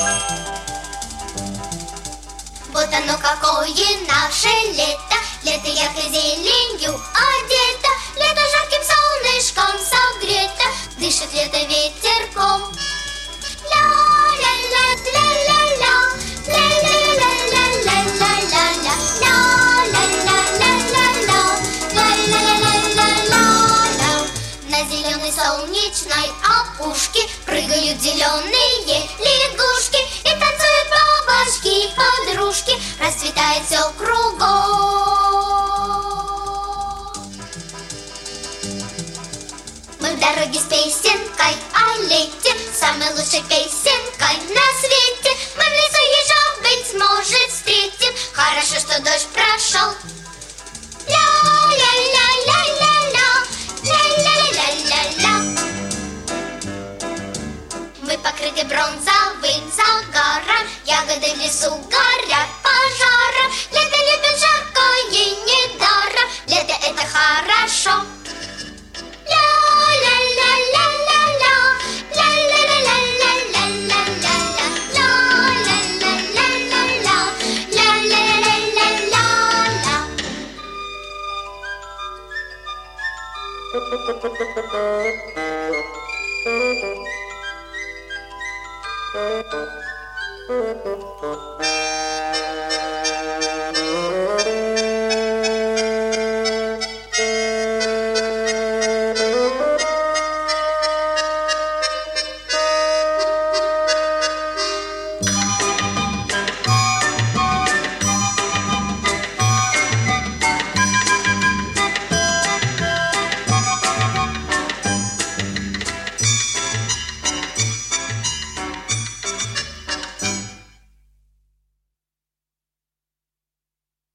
Вот оно какое наше лето, лето яркой зеленью одето, лето жарким солнышком согрето, дышит лето ветерком. Ля-ля-ля-ля-ля-ля, ля-ля-ля-ля-ля-ля-ля, ля-ля-ля-ля-ля-ля, ля-ля-ля-ля-ля-ля. На зеленой солнечной опушке прыгают зеленые лягушки и танцуют бабочки-подружки, расцветает все кругом. Мы в дороге с песенкой о лете, самой лучшей песенкой на свете. Мы в лесу ежа, быть может, встретим, хорошо, что дождь прошел. Ля-ля-ля-ля-ля-ля, ля-ля-ля-ля-ля. Мы покрыты бронзовым загаром, ягоды в лесу горят пожаром. Лето любит жаркое недаром, лето это хорошо. Ля-ля-ля-ля-ля-ля, ля-ля-ля-ля-ля-ля-ля-ля, ля-ля-ля-ля-ля-ля, ля-ля-ля-ля-ля-ля.